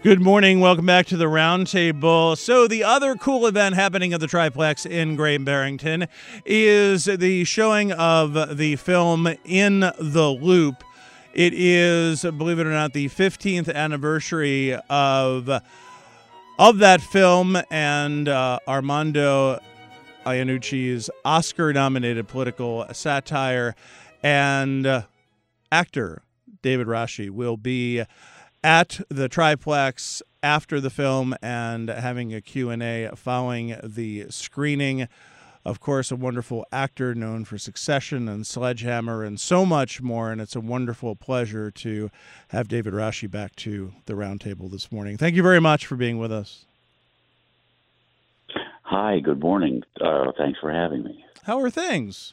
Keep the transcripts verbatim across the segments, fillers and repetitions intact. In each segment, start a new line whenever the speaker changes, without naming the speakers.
Good morning. Welcome back to the Roundtable. So the other cool event happening at the Triplex in Great Barrington is the showing of the film In the Loop. It is, believe it or not, the fifteenth anniversary of of that film and uh, Armando Iannucci's Oscar-nominated political satire, and uh, actor David Rashi will be at the Triplex after the film and having a Q and A following the screening. Of course, a wonderful actor known for Succession and Sledgehammer and so much more, and it's a wonderful pleasure to have David Rashi back to the Roundtable this morning. Thank you very much for being with us.
Hi, good morning. Uh, thanks for having me.
How are things?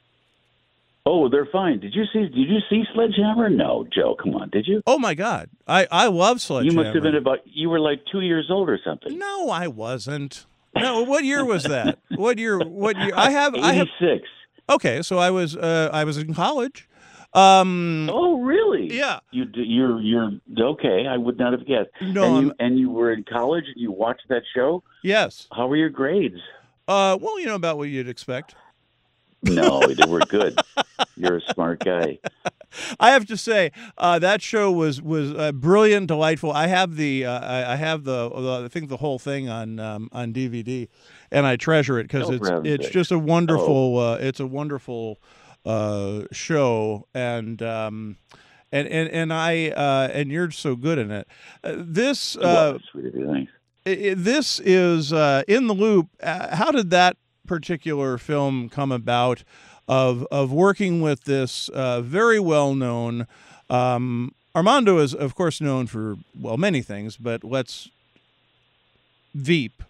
Oh, they're fine. Did you see? Did you see Sledgehammer? No, Joe. Come on, did you?
Oh my God, I I love Sledgehammer.
You must have been about. You were like two years old or something.
No, I wasn't. No, what year was that? What year? What year? I have. I have.
eighty-six.
Okay, so I was. Uh, I was in college. Um,
oh, really?
Yeah.
You you're you're okay. I would not have guessed.
No,
and you, and you were in college and you watched that show.
Yes.
How were your grades?
Uh, well, you know, about what you'd expect.
No, they were good. You're a smart guy.
I have to say uh, that show was was uh, brilliant, delightful. I have the uh, I, I have the, the I think the whole thing on um, on D V D, and I treasure it because
Oh,
it's
for heaven's
it's
sake.
just a wonderful uh, it's a wonderful uh, show, and um, and and and I uh, and you're so good in it. Uh, this uh,
Well, sweet of you, thanks.
i- i- this is uh, In the Loop. Uh, how did that particular film come about? Of of working with this uh, very well known um, Armando is of course known for well many things, but let's Veep.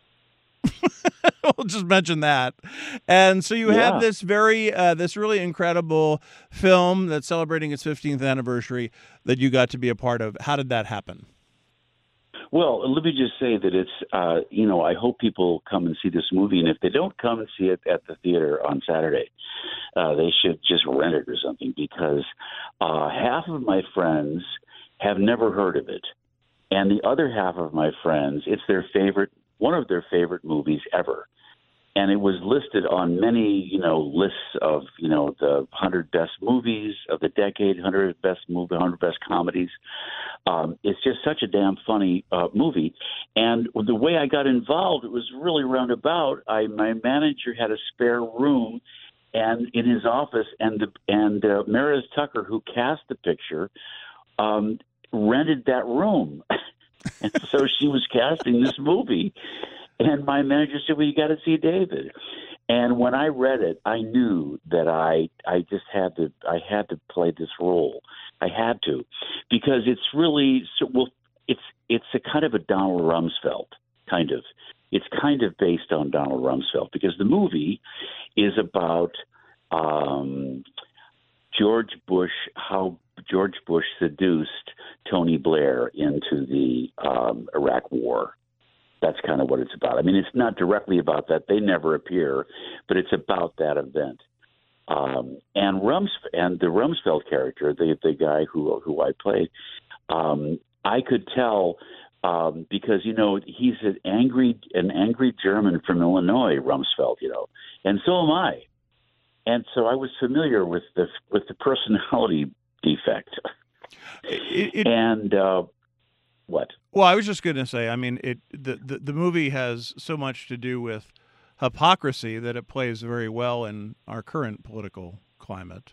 We'll just mention that. And so you
Yeah.
have this very uh, this really incredible film that's celebrating its fifteenth anniversary that you got to be a part of. How did that happen?
Well, let me just say that it's, uh, you know, I hope people come and see this movie. And if they don't come and see it at the theater on Saturday, uh, they should just rent it or something, because uh, half of my friends have never heard of it. And the other half of my friends, it's their favorite, one of their favorite movies ever. And it was listed on many, you know, lists of, you know, the one hundred best movies of the decade, one hundred best movie, one hundred best comedies. Um, it's just such a damn funny uh, movie. And the way I got involved, it was really roundabout. I, my manager had a spare room and in his office, and the, and uh, Meredith Tucker, who cast the picture, um, rented that room. And so she was casting this movie. And my manager said, well, you got to see David. And when I read it, I knew that I I just had to I had to play this role. I had to, because it's really so, well. It's it's a kind of a Donald Rumsfeld kind of. It's kind of based on Donald Rumsfeld, because the movie is about um, George Bush, how George Bush seduced Tony Blair into the um, Iraq War. That's kind of what it's about. I mean, it's not directly about that. They never appear, but it's about that event. Um, and Rums and the Rumsfeld character, the the guy who who I played, um, I could tell um, because you know he's an angry an angry German from Illinois, Rumsfeld, you know, and so am I. And so I was familiar with the with the personality defect.
It, it,
and uh, what?
Well, I was just going to say, I mean, it the, the the movie has so much to do with hypocrisy that it plays very well in our current political climate.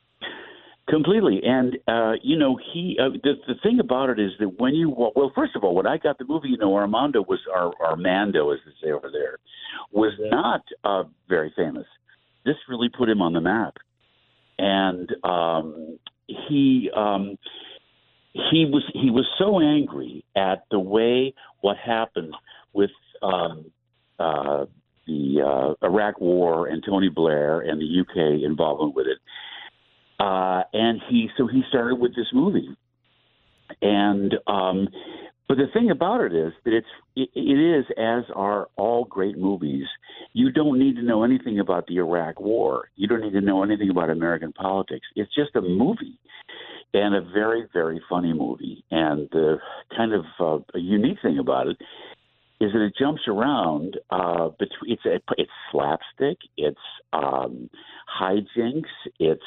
Completely. And, uh, you know, he uh, the, the thing about it is that when you, well, first of all, when I got the movie, you know, Armando was, Ar, Armando, as they say over there, was not uh, very famous. This really put him on the map. And um, he, um, he was he was so angry at the way what happened with um, uh, the uh, Iraq War and Tony Blair and the U K involvement with it. Uh, and he, so he started with this movie. And, um, but the thing about it is that it's, it, it is, as are all great movies, you don't need to know anything about the Iraq War. You don't need to know anything about American politics. It's just a movie. and a very, very funny movie. And the kind of uh, a unique thing about it is that it jumps around. Uh, between it's it's slapstick, it's um, hijinks, it's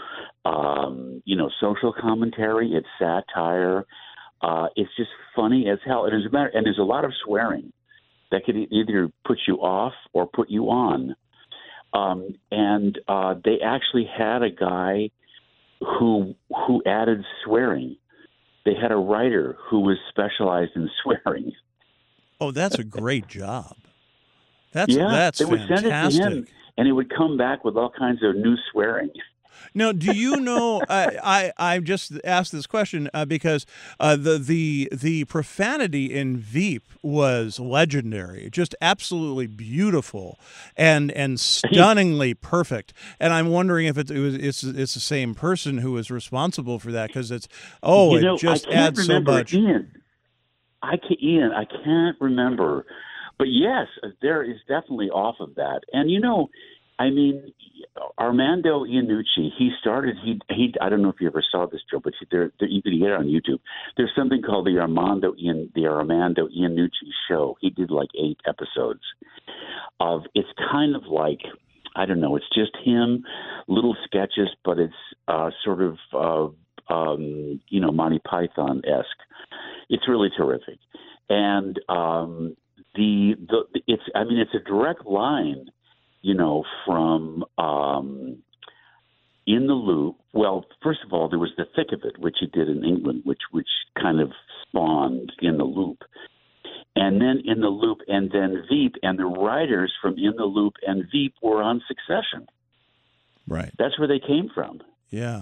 um, you know social commentary, it's satire. Uh, it's just funny as hell. And as a matter, and there's a lot of swearing that could either put you off or put you on. Um, and uh, they actually had a guy who who added swearing. They had a writer who was specialized in swearing.
Oh, that's a great job. That's
yeah,
that's
they would
fantastic.
send it to him, and he would come back with all kinds of new swearing.
Now, do you know? I, I I just asked this question uh, because uh, the the the profanity in Veep was legendary, just absolutely beautiful and and stunningly perfect. And I'm wondering if it, it was it's it's the same person who was responsible for that, because it's oh
you know,
it just
I can't
adds so
remember,
much.
Ian, I can Ian, I can't remember, but yes, there is definitely off of that. And you know, I mean, Armando Iannucci, he started, he, he, I don't know if you ever saw this, Joe, but there, there, you can get it on YouTube. There's something called the Armando Ian, the Armando Iannucci Show. He did like eight episodes of, it's kind of like, I don't know, it's just him, little sketches, but it's uh, sort of, uh, um, you know, Monty Python-esque. It's really terrific. And um, the, the, it's, I mean, it's a direct line, you know, from um, In the Loop. Well, first of all, there was The Thick of It, which he did in England, which which kind of spawned In the Loop. And then In the Loop, and then Veep, and the writers from In the Loop and Veep were on Succession.
Right.
That's where they came from.
Yeah.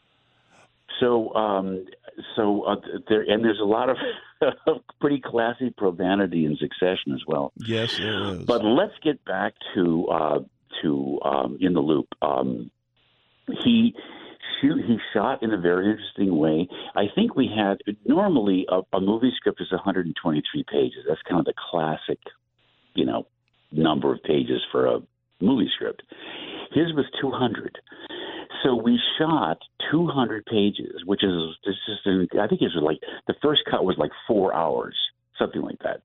So, um, so uh, there, and there's a lot of pretty classy profanity in Succession as well.
Yes, there is.
But let's get back to uh, to um, In the Loop. Um, he shoot, he shot in a very interesting way. I think we had normally a, a movie script is one hundred twenty-three pages. That's kind of the classic, you know, number of pages for a movie script. His was two hundred. So we shot two hundred pages, which is this is I think it was like the first cut was like four hours, something like that,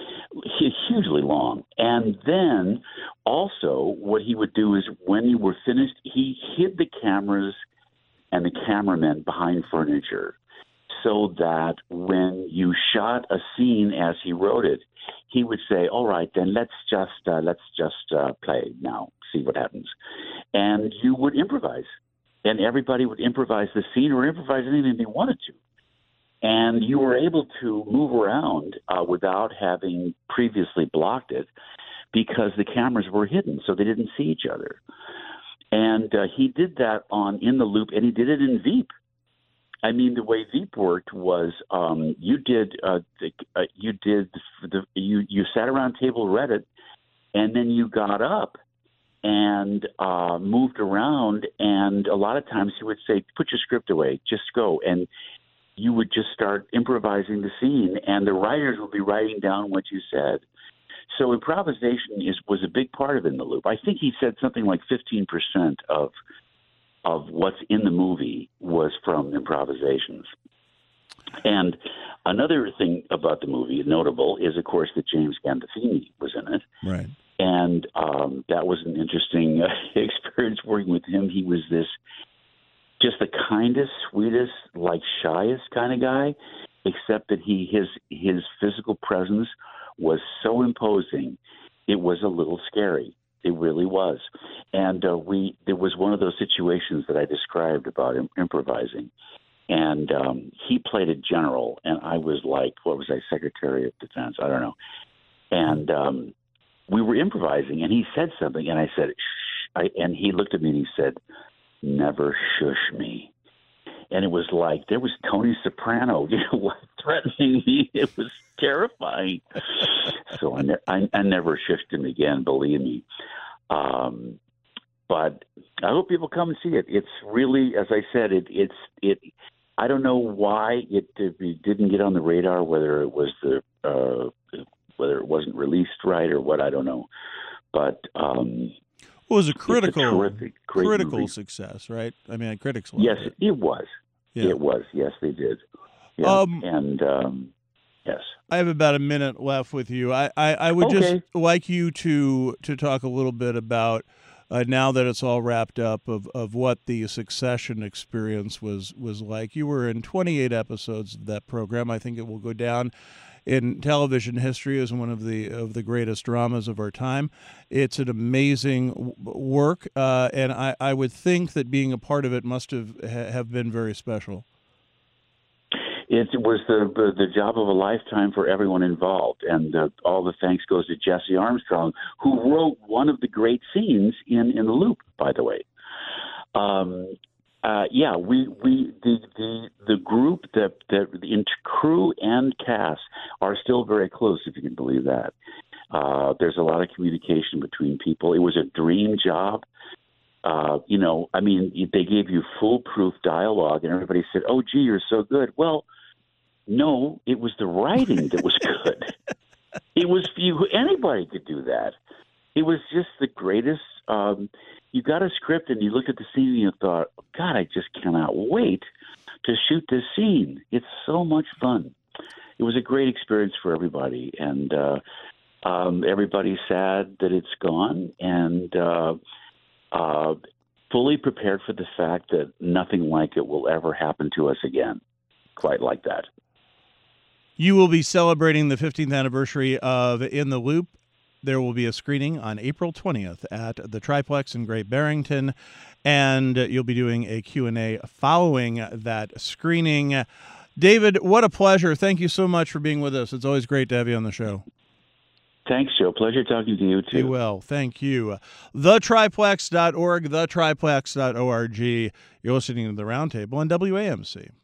hugely long. And then also what he would do is when you were finished, he hid the cameras and the cameramen behind furniture, so that when you shot a scene as he wrote it, he would say, "All right, then let's just uh, let's just uh, play now, see what happens," and you would improvise. And everybody would improvise the scene or improvise anything they wanted to. And you were able to move around uh, without having previously blocked it because the cameras were hidden, so they didn't see each other. And uh, he did that on In the Loop, and he did it in Veep. I mean, the way Veep worked was um, you did uh, the, uh, you did the, you you sat around table, read it, and then you got up and uh, moved around, and a lot of times he would say, "Put your script away, just go." And you would just start improvising the scene, and the writers would be writing down what you said. So improvisation is was a big part of In the Loop. I think he said something like fifteen percent of of what's in the movie was from improvisations. And another thing about the movie, notable, is, of course, that James Gandolfini was in it.
Right.
And um, that was an interesting uh, experience working with him. He was this just the kindest, sweetest, like shyest kind of guy, except that he his his physical presence was so imposing, it was a little scary. It really was. And uh, we there was one of those situations that I described about im- improvising. And um, he played a general, and I was like, what was I, Secretary of Defense? I don't know. And um, we were improvising, and he said something, and I said, shh. I, and he looked at me and he said, "Never shush me." And it was like there was Tony Soprano, you know, threatening me. It was terrifying. So I, ne- I, I never shushed him again, believe me. Um, but I hope people come and see it. It's really, as I said, it, it's it. I don't know why it, it didn't get on the radar. Whether it was the uh, whether it wasn't released right or what, I don't know. But um,
Well, it was a critical,
a terrific, great
critical
movie.
success, right? I mean, critics loved
Yes,
it.
it was.
Yeah.
It was. Yes, they did. Yeah.
Um,
and um, yes.
I have about a minute left with you. I, I, I would
Okay.
just like you to to talk a little bit about, uh, now that it's all wrapped up, of, of what the Succession experience was, was like. You were in twenty-eight episodes of that program. I think it will go down in television history as one of the of the greatest dramas of our time. It's an amazing w- work, uh, and I, I would think that being a part of it must have ha- have been very special.
It was the the job of a lifetime for everyone involved, and uh, all the thanks goes to Jesse Armstrong, who wrote one of the great scenes in, in The Loop, by the way. Um, uh, yeah, we we the the, the group that that the crew and cast are still very close, if you can believe that. Uh, there's a lot of communication between people. It was a dream job. Uh, you know, I mean, they gave you foolproof dialogue, and everybody said, "Oh, gee, you're so good." Well, no, it was the writing that was good. It was you. Anybody could do that. It was just the greatest. Um, you got a script, and you looked at the scene, and you thought, "God, I just cannot wait to shoot this scene." It's so much fun. It was a great experience for everybody, and uh, um, everybody's sad that it's gone, and uh, uh, fully prepared for the fact that nothing like it will ever happen to us again, quite like that.
You will be celebrating the fifteenth anniversary of In the Loop. There will be a screening on April twentieth at the Triplex in Great Barrington, and you'll be doing a Q and A following that screening. David, what a pleasure. Thank you so much for being with us. It's always great to have you on the show.
Thanks, Joe. Pleasure talking to you, too.
Be well. Thank you. the triplex dot org, the triplex dot org. You're listening to The Roundtable on W A M C.